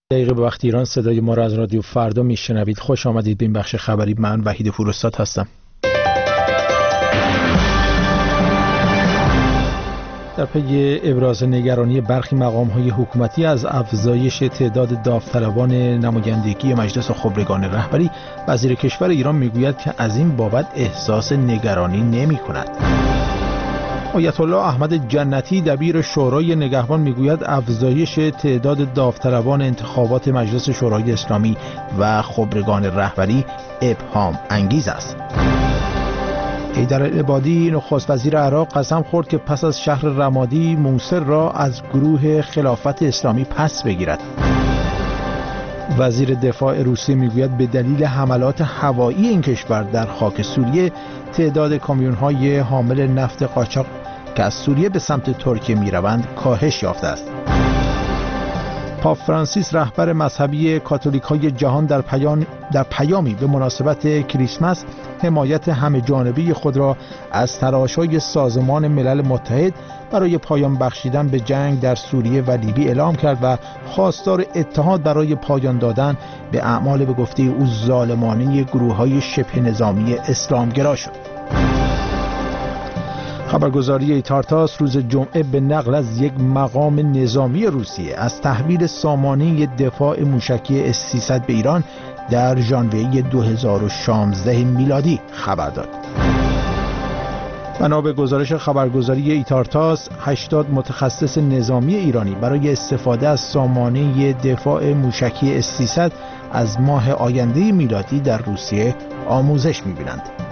دقیقه به وقت ایران صدای ما را از رادیو فردا میشنوید. خوش آمدید به این بخش خبری. من وحید فروستاد هستم. در پی ابراز نگرانی برخی مقام‌های حکومتی از افزایش تعداد داوطلبان نمایندگی مجلس خبرگان رهبری، وزیر کشور ایران میگوید که از این بابت احساس نگرانی نمی‌کند. آیت الله احمد جنتی دبیر شورای نگهبان میگوید افزایش تعداد داوطلبان انتخابات مجلس شورای اسلامی و خبرگان رهبری ابهام انگیز است. حیدر العبادی نخست وزیر عراق قسم خورد که پس از شهر رمادی موصل را از گروه خلافت اسلامی پس بگیرد. وزیر دفاع روسیه میگوید به دلیل حملات هوایی این کشور در خاک سوریه تعداد کامیون‌های حامل نفت قاچاق که از سوریه به سمت ترکیه میروند کاهش یافته است. پاپ فرانسیس رهبر مذهبی کاتولیک‌های جهان در پیامی به مناسبت کریسمس حمایت همه جانبه خود را از تلاش‌های سازمان ملل متحد برای پایان بخشیدن به جنگ در سوریه و لیبی اعلام کرد و خواستار اتحاد برای پایان دادن به اعمال به گفته او ظالمانه گروه‌های شبه نظامی اسلامگرا شد. خبرگزاری ایتارتاس روز جمعه به نقل از یک مقام نظامی روسیه از تحویل سامانه دفاع موشکی S-300 به ایران در ژانویه 2016 میلادی خبر داد. بنا به گزارش خبرگزاری ایتارتاس، 80 متخصص نظامی ایرانی برای استفاده از سامانه دفاع موشکی S-300 از ماه آینده میلادی در روسیه آموزش می‌بینند.